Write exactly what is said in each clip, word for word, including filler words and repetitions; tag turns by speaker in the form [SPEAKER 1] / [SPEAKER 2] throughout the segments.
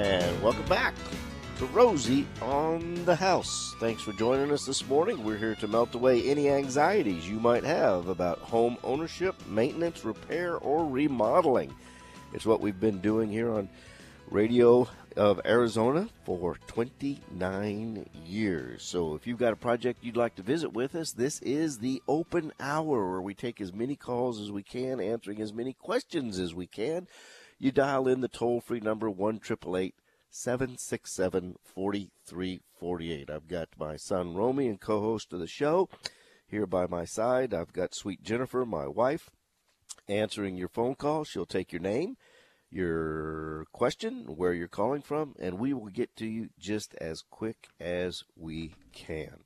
[SPEAKER 1] And welcome back to Rosie on the House. Thanks for joining us this morning. We're here to melt away any anxieties you might have about home ownership, maintenance, repair, or remodeling. It's what we've been doing here on Radio of Arizona for twenty-nine years. So if you've got a project you'd like to visit with us, this is the open hour where we take as many calls as we can, answering as many questions as we can. You dial in the toll-free number one eight eight eight, seven six seven, four three four eight. I've got my son Romy and co-host of the show here by my side. I've got sweet Jennifer, my wife, answering your phone call. She'll take your name, your question, where you're calling from, and we will get to you just as quick as we can.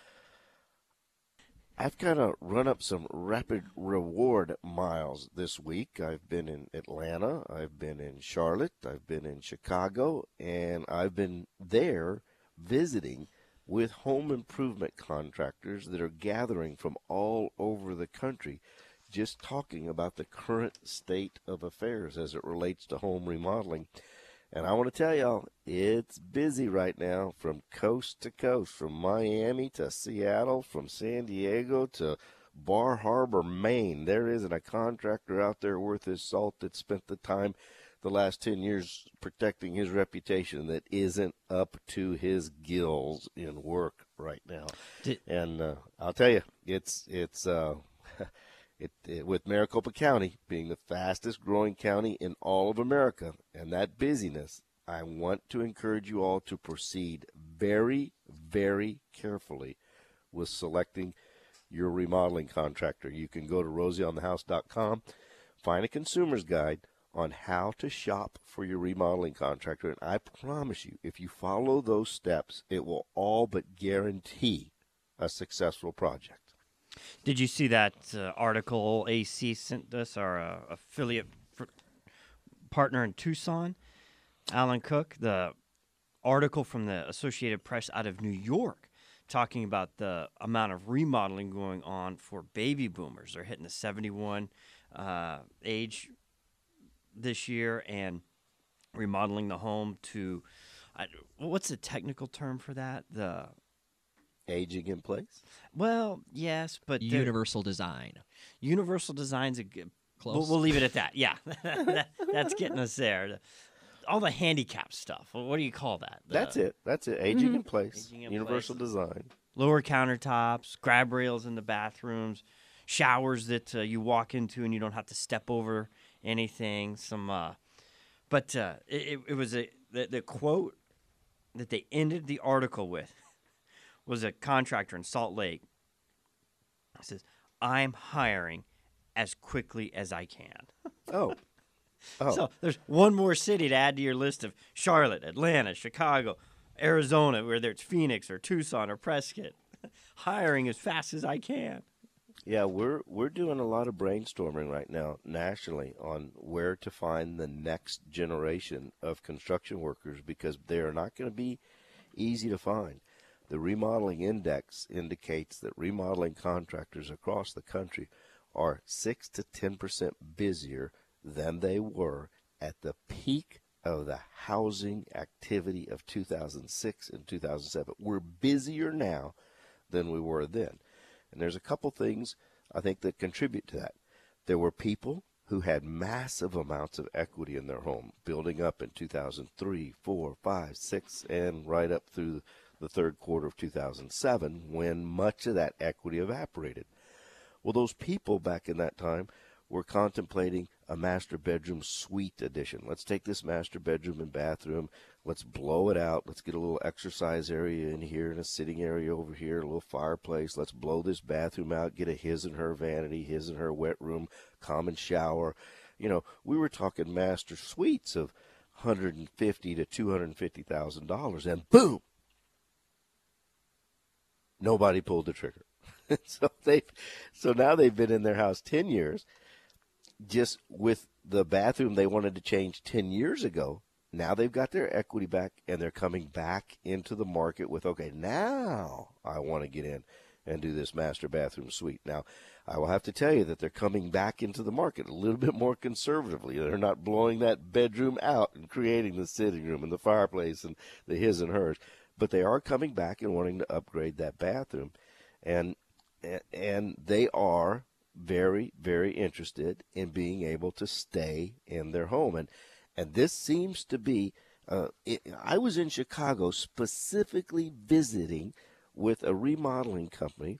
[SPEAKER 1] I've kind of run up some rapid reward miles this week. I've been in Atlanta, I've been in Charlotte, I've been in Chicago, and I've been there visiting with home improvement contractors that are gathering from all over the country, just talking about the current state of affairs as it relates to home remodeling. And I want to tell y'all, it's busy right now from coast to coast, from Miami to Seattle, from San Diego to Bar Harbor, Maine. There isn't a contractor out there worth his salt that spent the time the last ten years protecting his reputation that isn't up to his gills in work right now. Did, and uh, I'll tell you, it's it's uh, it, it with Maricopa County being the fastest growing county in all of America, and that busyness, I want to encourage you all to proceed very, very carefully with selecting your remodeling contractor. You can go to rosie on the house dot com, find a consumer's guide on how to shop for your remodeling contractor, and I promise you, if you follow those steps, it will all but guarantee a successful project.
[SPEAKER 2] Did you see that uh, article A C sent us, our uh, affiliate for partner in Tucson, Alan Cook, the article from the Associated Press out of New York, talking about the amount of remodeling going on for baby boomers. They're hitting the seventy-one uh, age this year and remodeling the home to, I, what's the technical term for that? The
[SPEAKER 1] aging in place?
[SPEAKER 2] Well, yes, but
[SPEAKER 3] universal design.
[SPEAKER 2] Universal design's a good.
[SPEAKER 3] Close.
[SPEAKER 2] We'll, we'll leave it at that. Yeah, that, that's getting us there. All the handicap stuff. What do you call that? The,
[SPEAKER 1] that's it. That's it. Aging
[SPEAKER 2] mm-hmm.
[SPEAKER 1] in place.
[SPEAKER 2] Aging in
[SPEAKER 1] universal
[SPEAKER 2] place.
[SPEAKER 1] design.
[SPEAKER 2] Lower countertops, grab rails in the bathrooms, showers that uh, you walk into and you don't have to step over anything. Some, uh, but uh, it, it was a the, the quote that they ended the article with was a contractor in Salt Lake. It says, "I'm hiring as quickly as I can."
[SPEAKER 1] Oh. oh.
[SPEAKER 2] So there's one more city to add to your list of Charlotte, Atlanta, Chicago, Arizona, whether it's Phoenix or Tucson or Prescott. Hiring as fast as I can.
[SPEAKER 1] Yeah, we're we're doing a lot of brainstorming right now nationally on where to find the next generation of construction workers because they are not going to be easy to find. The remodeling index indicates that remodeling contractors across the country are six to ten percent busier than they were at the peak of the housing activity of two thousand six and two thousand seven. We're busier now than we were then. And there's a couple things I think that contribute to that. There were people who had massive amounts of equity in their home, building up in two thousand three, four, five, six, and right up through the third quarter of two thousand seven when much of that equity evaporated. Well, those people back in that time were contemplating a master bedroom suite addition. Let's take this master bedroom and bathroom, let's blow it out, let's get a little exercise area in here and a sitting area over here, a little fireplace, let's blow this bathroom out, get a his and her vanity, his and her wet room, common shower. You know, we were talking master suites of one hundred fifty thousand to two hundred fifty thousand dollars, and boom, nobody pulled the trigger. so they, so now they've been in their house ten years, just with the bathroom they wanted to change ten years ago. Now they've got their equity back, and they're coming back into the market with, okay, now I want to get in and do this master bathroom suite. Now, I will have to tell you that they're coming back into the market a little bit more conservatively. They're not blowing that bedroom out and creating the sitting room and the fireplace and the his and hers, but they are coming back and wanting to upgrade that bathroom, and and they are very, very interested in being able to stay in their home. And and this seems to be, uh, it, I was in Chicago specifically visiting with a remodeling company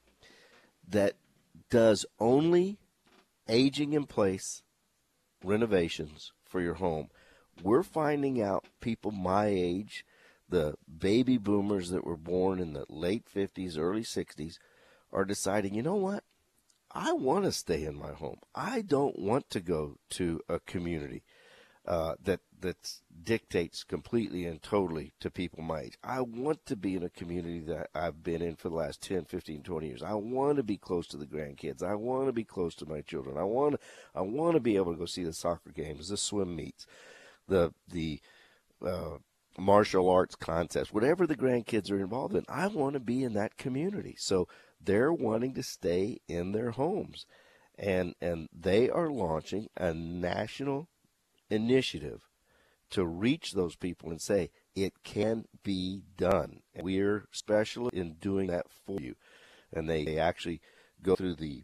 [SPEAKER 1] that does only aging in place renovations for your home. We're finding out people my age, the baby boomers that were born in the late fifties, early sixties, are deciding, you know what? I want to stay in my home. I don't want to go to a community uh, that that dictates completely and totally to people my age. I want to be in a community that I've been in for the last ten, fifteen, twenty years. I want to be close to the grandkids. I want to be close to my children. I want to, I want to be able to go see the soccer games, the swim meets, the the uh, martial arts contests, whatever the grandkids are involved in. I want to be in that community. So they're wanting to stay in their homes, and and they are launching a national initiative to reach those people and say it can be done. And we're special in doing that for you. And they, they actually go through the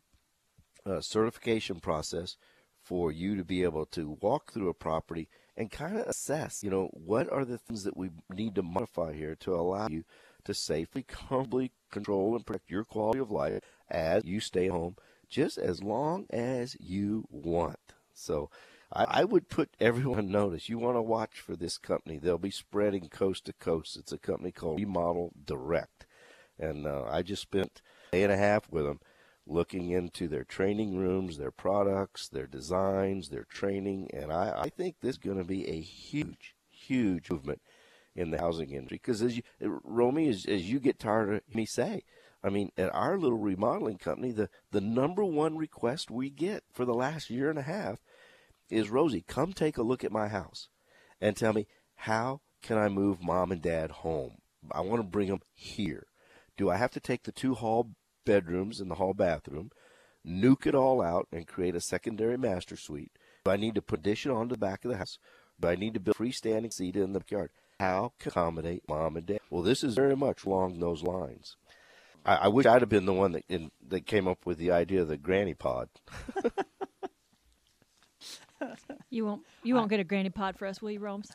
[SPEAKER 1] uh, certification process for you to be able to walk through a property and kind of assess, you know, what are the things that we need to modify here to allow you to safely, comfortably control and protect your quality of life as you stay home, just as long as you want. So I, I would put everyone on notice. You want to watch for this company. They'll be spreading coast to coast. It's a company called Remodel Direct. And uh, I just spent a day and a half with them looking into their training rooms, their products, their designs, their training. And I, I think this is going to be a huge, huge movement in the housing industry. Because as you, Romy, as, as you get tired of me say, I mean, at our little remodeling company, the, the number one request we get for the last year and a half is, Rosie, come take a look at my house and tell me, how can I move mom and dad home? I want to bring them here. Do I have to take the two hall bedrooms and the hall bathroom, nuke it all out and create a secondary master suite? Do I need to put addition on the back of the house? Do I need to build a freestanding seat in the backyard? How can I accommodate mom and dad? Well, this is very much along those lines. I, I wish I'd have been the one that, in, that came up with the idea of the granny pod.
[SPEAKER 3] You won't you won't get a granny pod for us, will you, Romes?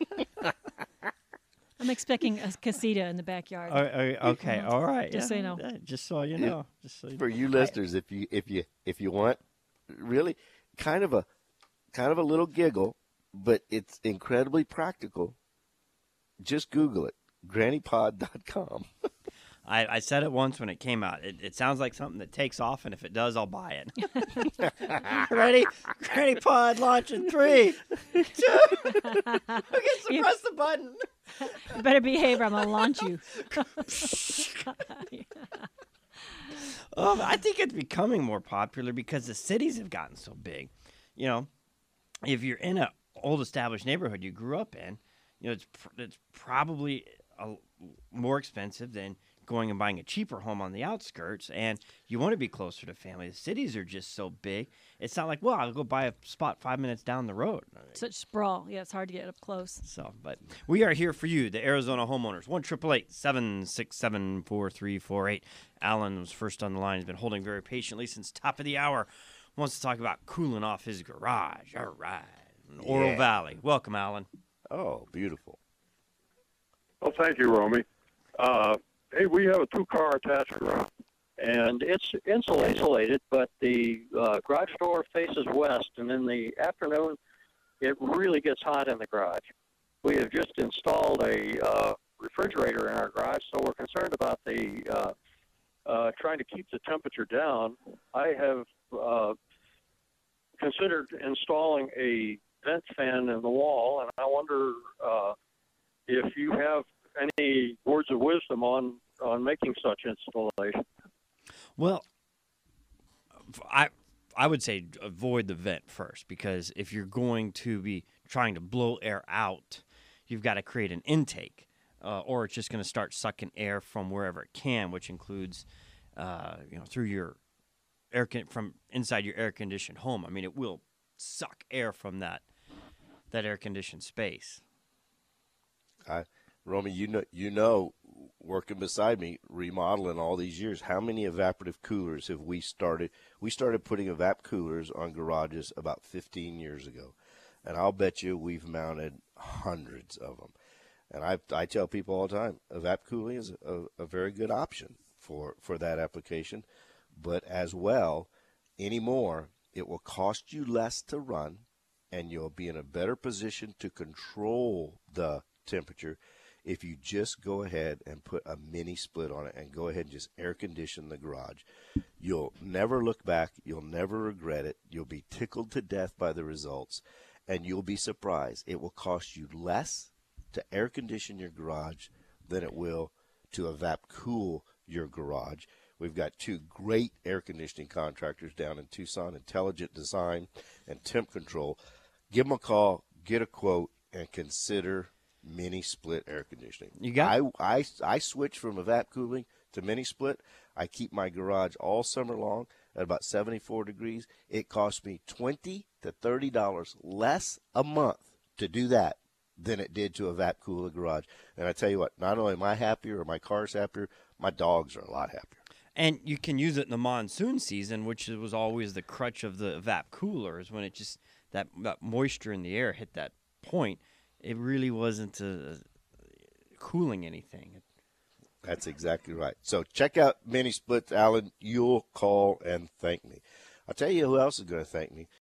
[SPEAKER 3] I'm expecting a casita in the backyard.
[SPEAKER 2] Uh, uh, okay, all right.
[SPEAKER 3] Just
[SPEAKER 2] yeah.
[SPEAKER 3] so you know.
[SPEAKER 2] Yeah, just so you know. Just so you
[SPEAKER 1] For you listeners, if you if you if you want really kind of a kind of a little giggle, but it's incredibly practical, just Google it. granny pod dot com.
[SPEAKER 2] I, I said it once when it came out. It, it sounds like something that takes off, and if it does, I'll buy it. Ready? Granny Pod launch in three, two. Who gets to
[SPEAKER 3] You-
[SPEAKER 2] press the button?
[SPEAKER 3] You better behave or I'm going to launch you.
[SPEAKER 2] Um, I think it's becoming more popular because the cities have gotten so big. You know, if you're in an old established neighborhood you grew up in, you know, it's pr- it's probably a, more expensive than going and buying a cheaper home on the outskirts, and you want to be closer to family. The cities are just so big. It's not like, well, I'll go buy a spot five minutes down the road.
[SPEAKER 3] Such sprawl. Yeah, it's hard to get up close.
[SPEAKER 2] So, but we are here for you, the Arizona homeowners. one eight eight eight, seven six seven, four three four eight. Alan was first on the line. He's been holding very patiently since top of the hour. Wants to talk about cooling off his garage. All right. In Oro
[SPEAKER 1] Yeah.
[SPEAKER 2] Valley. Welcome, Alan.
[SPEAKER 1] Oh, beautiful.
[SPEAKER 4] Well, thank you, Romy. Uh, hey, we have a two-car attached garage, and it's insulated, but the uh, garage door faces west, and in the afternoon, it really gets hot in the garage. We have just installed a uh, refrigerator in our garage, so we're concerned about the uh, uh, trying to keep the temperature down. I have uh, considered installing a vent fan in the wall, and I wonder uh, if you have any words of wisdom on, on making such installation.
[SPEAKER 2] Well, I I would say avoid the vent first, because if you're going to be trying to blow air out, you've got to create an intake, uh, or it's just going to start sucking air from wherever it can, which includes uh, you know, through your air con- from inside your air conditioned home. I mean, it will suck air from that that air conditioned space.
[SPEAKER 1] I, Romy, you know, you know, working beside me, remodeling all these years, how many evaporative coolers have we started? We started putting evap coolers on garages about fifteen years ago, and I'll bet you we've mounted hundreds of them. And I, I tell people all the time, evap cooling is a, a very good option for, for that application. But as well, anymore, it will cost you less to run, and you'll be in a better position to control the temperature if you just go ahead and put a mini split on it and go ahead and just air condition the garage. You'll never look back. You'll never regret it. You'll be tickled to death by the results, and you'll be surprised. It will cost you less to air condition your garage than it will to evap cool your garage. We've got two great air conditioning contractors down in Tucson, Intelligent Design and Temp Control. Give them a call, get a quote, and consider mini split air conditioning.
[SPEAKER 2] You got
[SPEAKER 1] I, I, I switched from evap cooling to mini split. I keep my garage all summer long at about seventy-four degrees. It costs me twenty to thirty dollars less a month to do that than it did to evap cool a garage. And I tell you what, not only am I happier or my car's happier, my dogs are a lot happier.
[SPEAKER 2] And you can use it in the monsoon season, which was always the crutch of the evap coolers. When it just that, that moisture in the air hit that point, it really wasn't uh, cooling anything.
[SPEAKER 1] That's exactly right. So check out mini splits, Alan. You'll call and thank me. I'll tell you who else is going to thank me.